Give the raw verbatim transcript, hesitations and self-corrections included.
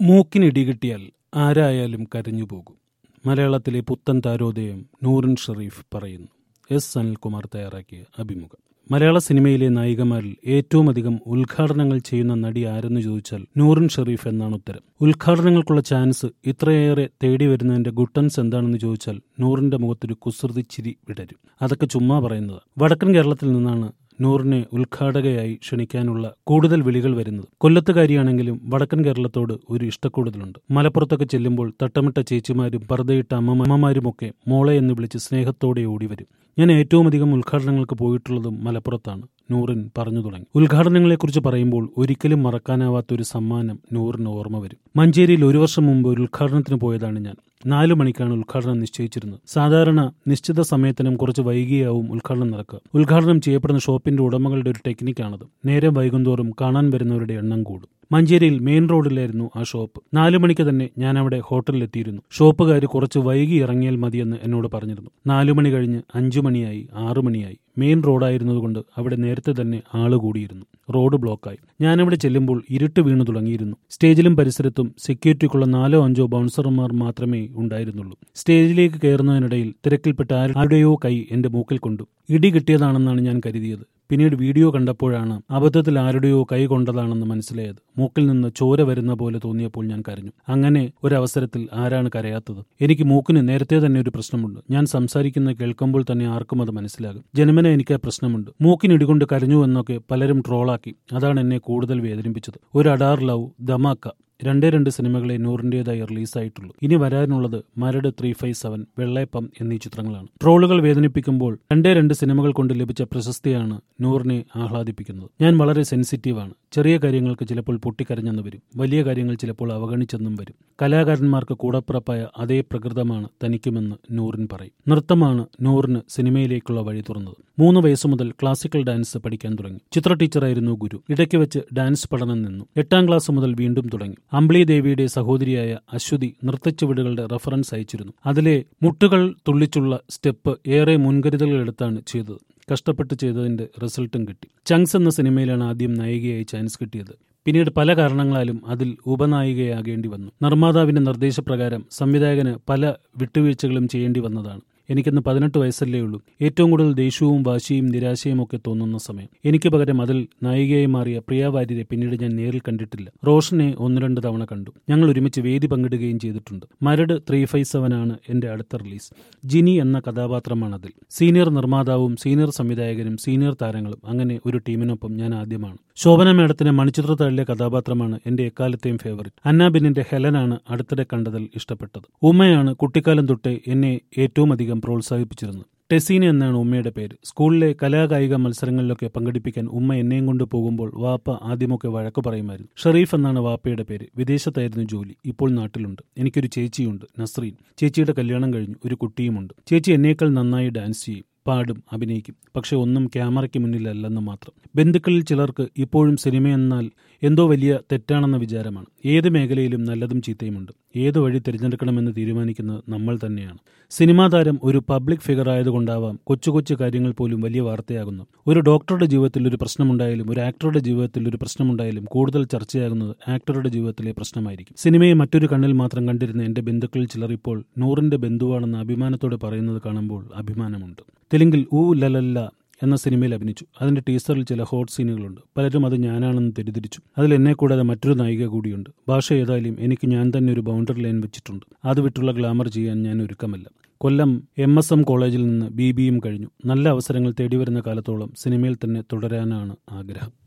മൂക്കിനിടി കിട്ടിയാൽ ആരായാലും കരഞ്ഞുപോകും. മലയാളത്തിലെ പുത്തൻ താരോദയം നൂറിൻ ഷെരീഫ് പറയുന്നു. എസ് അനിൽകുമാർ തയ്യാറാക്കിയ അഭിമുഖം. മലയാള സിനിമയിലെ നായികമാരിൽ ഏറ്റവും അധികം ഉദ്ഘാടനങ്ങൾ ചെയ്യുന്ന നടി ആരെന്ന് ചോദിച്ചാൽ നൂറിൻ ഷെരീഫ് എന്നാണ് ഉത്തരം. ഉദ്ഘാടനങ്ങൾക്കുള്ള ചാൻസ് ഇത്രയേറെ തേടി വരുന്നതിന്റെ ഗുട്ടൻസ് എന്താണെന്ന് ചോദിച്ചാൽ നൂറിന്റെ മുഖത്തൊരു കുസൃതി ചിരി വിടരും. അതൊക്കെ ചുമ്മാ പറയുന്നത്. വടക്കൻ കേരളത്തിൽ നിന്നാണ് നൂറിനെ ഉദ്ഘാടകയായി ക്ഷണിക്കാനുള്ള കൂടുതൽ വിളികൾ വരുന്നത്. കൊല്ലത്തുകാരിയാണെങ്കിലും വടക്കൻ കേരളത്തോട് ഒരു ഇഷ്ടക്കൂടുതലുണ്ട്. മലപ്പുറത്തൊക്കെ ചെല്ലുമ്പോൾ തട്ടമിട്ട ചേച്ചിമാരും പർദ്ദയിട്ട അമ്മമാരുമൊക്കെ മോളെ എന്ന് വിളിച്ച് സ്നേഹത്തോടെ ഓടിവരും. ഞാൻ ഏറ്റവും അധികം ഉദ്ഘാടനങ്ങൾക്ക് പോയിട്ടുള്ളതും മലപ്പുറത്താണ്. നൂറിൻ പറഞ്ഞു തുടങ്ങി. ഉദ്ഘാടനങ്ങളെക്കുറിച്ച് പറയുമ്പോൾ ഒരിക്കലും മറക്കാനാവാത്ത ഒരു സമ്മാനം നൂറിന് ഓർമ്മ വരും. മഞ്ചേരിയിൽ ഒരു വർഷം മുമ്പ് ഒരു ഉദ്ഘാടനത്തിന് പോയതാണ് ഞാൻ. നാലു മണിക്കാണ് ഉദ്ഘാടനം നിശ്ചയിച്ചിരുന്നത്. സാധാരണ നിശ്ചിത സമയത്തിനും കുറച്ച് വൈകിയാവും ഉദ്ഘാടനം നടക്കുക. ഉദ്ഘാടനം ചെയ്യപ്പെടുന്ന ഷോപ്പിന്റെ ഉടമകളുടെ ഒരു ടെക്നിക്കാണത്. നേരം വൈകുന്തോറും കാണാൻ വരുന്നവരുടെ എണ്ണം കൂടും. മഞ്ചേരിയിൽ മെയിൻ റോഡിലായിരുന്നു ആ ഷോപ്പ്. നാലു മണിക്ക് തന്നെ ഞാൻ അവിടെ ഹോട്ടലിലെത്തിയിരുന്നു. ഷോപ്പുകാർ കുറച്ച് വൈകി ഇറങ്ങിയാൽ മതിയെന്ന് എന്നോട് പറഞ്ഞിരുന്നു. നാലു മണി കഴിഞ്ഞ് അഞ്ചു മണിയായി, ആറു മണിയായി. മെയിൻ റോഡായിരുന്നതുകൊണ്ട് അവിടെ നേരത്തെ തന്നെ ആള് കൂടിയിരുന്നു. റോഡ് ബ്ലോക്കായി. ഞാനവിടെ ചെല്ലുമ്പോൾ ഇരുട്ട് വീണു തുടങ്ങിയിരുന്നു. സ്റ്റേജിലും പരിസരത്തും സെക്യൂരിറ്റിക്കുള്ള നാലോ അഞ്ചോ ബൗൺസർമാർ മാത്രമേ ഉണ്ടായിരുന്നുള്ളൂ. സ്റ്റേജിലേക്ക് കയറുന്നതിനിടയിൽ തിരക്കിൽപ്പെട്ട ആരുടെയോ കൈ എന്റെ മൂക്കിൽ കൊണ്ടു. ഇടി കിട്ടിയതാണെന്നാണ് ഞാൻ കരുതിയത്. പിന്നീട് വീഡിയോ കണ്ടപ്പോഴാണ് അബദ്ധത്തിൽ ആരുടെയോ കൈ കൊണ്ടതാണെന്ന് മനസ്സിലായത്. മൂക്കിൽ നിന്ന് ചോര വരുന്ന പോലെ തോന്നിയപ്പോൾ ഞാൻ കരഞ്ഞു. അങ്ങനെ ഒരവസരത്തിൽ ആരാണ് കരയാത്തത്? എനിക്ക് മൂക്കിന് നേരത്തെ തന്നെ ഒരു പ്രശ്നമുണ്ട്. ഞാൻ സംസാരിക്കുന്ന കേൾക്കുമ്പോൾ തന്നെ ആർക്കും അത് മനസ്സിലാകും. ജന്മന എനിക്ക് ആ പ്രശ്നമുണ്ട്. മൂക്കിനിടികൊണ്ട് കരഞ്ഞു എന്നൊക്കെ പലരും ട്രോളാക്കി. അതാണ് എന്നെ കൂടുതൽ വേദനിപ്പിച്ചത്. ഒരു അഡാർ ലവ്, ധമാക്ക രണ്ടേ രണ്ട് സിനിമകളെ നൂറിന്റേതായി റിലീസായിട്ടുള്ളൂ. ഇനി വരാനുള്ളത് Maradu three five seven, Vellayappam എന്നീ ചിത്രങ്ങളാണ്. ട്രോളുകൾ വേദനിപ്പിക്കുമ്പോൾ രണ്ടേ രണ്ട് സിനിമകൾ കൊണ്ട് ലഭിച്ച പ്രശസ്തിയാണ് നൂറിനെ ആഹ്ലാദിപ്പിക്കുന്നത്. ഞാൻ വളരെ സെൻസിറ്റീവാണ്. ചെറിയ കാര്യങ്ങൾക്ക് ചിലപ്പോൾ പൊട്ടിക്കരഞ്ഞെന്ന് വരും. വലിയ കാര്യങ്ങൾ ചിലപ്പോൾ അവഗണിച്ചെന്നും വരും. കലാകാരന്മാർക്ക് കൂടപ്പിറപ്പായ അതേ പ്രകൃതമാണ് തനിക്കുമെന്ന് നൂറിൻ പറയും. നൃത്തമാണ് നൂറിന് സിനിമയിലേക്കുള്ള വഴി തുറന്നത്. മൂന്ന് വയസ്സു മുതൽ ക്ലാസിക്കൽ ഡാൻസ് പഠിക്കാൻ തുടങ്ങി. ചിത്ര ടീച്ചറായിരുന്നു ഗുരു. ഇടയ്ക്ക് വെച്ച് ഡാൻസ് പഠനം നിന്നു. എട്ടാം ക്ലാസ് മുതൽ വീണ്ടും തുടങ്ങി. അമ്പിളി ദേവിയുടെ സഹോദരിയായ അശ്വതി നൃത്തച്ചുവടുകളുടെ റെഫറൻസ് അയച്ചിരുന്നു. അതിലെ മുട്ടുകൾ തുള്ളിച്ചുള്ള സ്റ്റെപ്പ് ഏറെ മുൻകരുതലുകൾ എടുത്താണ് ചെയ്തത്. കഷ്ടപ്പെട്ട് ചെയ്തതിന്റെ റിസൾട്ടും കിട്ടി. ചങ്സ് എന്ന സിനിമയിലാണ് ആദ്യം നായികയായി ചാൻസ് കിട്ടിയത്. പിന്നീട് പല കാരണങ്ങളാലും അതിൽ ഉപനായികയാകേണ്ടി വന്നു. നിർമ്മാതാവിന്റെ നിർദ്ദേശപ്രകാരം സംവിധായകന് പല വിട്ടുവീഴ്ചകളും ചെയ്യേണ്ടി വന്നതാണ്. എനിക്കിന്ന് പതിനെട്ട് വയസ്സല്ലേ ഉള്ളൂ. ഏറ്റവും കൂടുതൽ ദേഷ്യവും വാശിയും നിരാശയും ഒക്കെ തോന്നുന്ന സമയം. എനിക്ക് പകരം അതിൽ നായികയായി മാറിയ പ്രിയ വാര്യരെ പിന്നീട് ഞാൻ നേരിൽ കണ്ടിട്ടില്ല. റോഷനെ ഒന്ന് രണ്ട് തവണ കണ്ടു. ഞങ്ങൾ ഒരുമിച്ച് വേദി പങ്കിടുകയും ചെയ്തിട്ടുണ്ട്. മരട് ത്രീ ഫൈവ് സെവൻ ആണ് എന്റെ അടുത്ത റിലീസ്. ജിനി എന്ന കഥാപാത്രമാണ് അതിൽ. സീനിയർ നിർമ്മാതാവും സീനിയർ സംവിധായകനും സീനിയർ താരങ്ങളും അങ്ങനെ ഒരു ടീമിനൊപ്പം ഞാൻ ആദ്യമാണ്. ശോഭന മേഡത്തിന്റെ മണിച്ചിത്രത്താഴിലെ കഥാപാത്രമാണ് എന്റെ എക്കാലത്തെയും ഫേവറിറ്റ്. അന്നാബിന്നിന്റെ ഹെലനാണ് അടുത്തിടെ കണ്ടതിൽ ഇഷ്ടപ്പെട്ടത്. ഉമ്മയാണ് കുട്ടിക്കാലം തൊട്ടേ എന്നെ ഏറ്റവും അധികം പ്രോത്സാഹിപ്പിച്ചിരുന്നത്. ടെസീന എന്നാണ് ഉമ്മയുടെ പേര്. സ്കൂളിലെ കലാകായിക മത്സരങ്ങളിലൊക്കെ പങ്കെടുപ്പിക്കാൻ ഉമ്മ എന്നെയും കൊണ്ട് പോകുമ്പോൾ വാപ്പ ആദ്യമൊക്കെ വഴക്കു പറയുമായിരുന്നു. ഷെരീഫ് എന്നാണ് വാപ്പയുടെ പേര്. വിദേശത്തായിരുന്നു ജോലി. ഇപ്പോൾ നാട്ടിലുണ്ട്. എനിക്കൊരു ചേച്ചിയുണ്ട്, നസ്രീൻ. ചേച്ചിയുടെ കല്യാണം കഴിഞ്ഞു. ഒരു കുട്ടിയുമുണ്ട്. ചേച്ചി എന്നേക്കാൾ നന്നായി ഡാൻസ് ചെയ്യും, പാടും, അഭിനയിക്കും. പക്ഷെ ഒന്നും ക്യാമറയ്ക്ക് മുന്നിലല്ലെന്ന് മാത്രം. ബന്ധുക്കളിൽ ചിലർക്ക് ഇപ്പോഴും സിനിമയെന്നാൽ എന്തോ വലിയ തെറ്റാണെന്ന വിചാരമാണ്. ഏത് മേഖലയിലും നല്ലതും ചീത്തയുമുണ്ട്. ഏത് വഴി തിരഞ്ഞെടുക്കണമെന്ന് തീരുമാനിക്കുന്നത് നമ്മൾ തന്നെയാണ്. സിനിമാ താരം ഒരു പബ്ലിക് ഫിഗർ ആയതുകൊണ്ടാവാം കൊച്ചു കൊച്ചു കാര്യങ്ങൾ പോലും വലിയ വാർത്തയാകുന്നു. ഒരു ഡോക്ടറുടെ ജീവിതത്തിൽ ഒരു പ്രശ്നമുണ്ടായാലും ഒരു ആക്ടറുടെ ജീവിതത്തിൽ ഒരു പ്രശ്നമുണ്ടായാലും കൂടുതൽ ചർച്ചയാകുന്നത് ആക്ടറുടെ ജീവിതത്തിലെ പ്രശ്നമായിരിക്കും. സിനിമയെ മറ്റൊരു കണ്ണിൽ മാത്രം കണ്ടിരുന്ന എന്റെ ബന്ധുക്കളിൽ ചിലർ ഇപ്പോൾ നൂറിന്റെ ബന്ധുവാണെന്ന് അഭിമാനത്തോടെ പറയുന്നത് കാണുമ്പോൾ അഭിമാനമുണ്ട്. തെലുങ്കിൽ ഊ ലലല്ല എന്ന സിനിമയിൽ അഭിനയിച്ചു. അതിന്റെ ടീസറിൽ ചില ഹോട്ട് സീനുകളുണ്ട്. പലരും അത് ഞാനാണെന്ന് തെറ്റിദ്ധരിച്ചു. അതിൽ എന്നെ കൂടാതെ മറ്റൊരു നായിക കൂടിയുണ്ട്. ഭാഷ ഏതായാലും എനിക്ക് ഞാൻ തന്നെ ഒരു ബൗണ്ടറി ലൈൻ വെച്ചിട്ടുണ്ട്. അത് വിട്ടുള്ള ഗ്ലാമർ ചെയ്യാൻ ഞാൻ ഒരുക്കമല്ല. കൊല്ലം എം എസ് എം കോളേജിൽ നിന്ന് ബി ബിയും കഴിഞ്ഞു. നല്ല അവസരങ്ങൾ തേടിവരുന്ന കാലത്തോളം സിനിമയിൽ തന്നെ തുടരാനാണ് ആഗ്രഹം.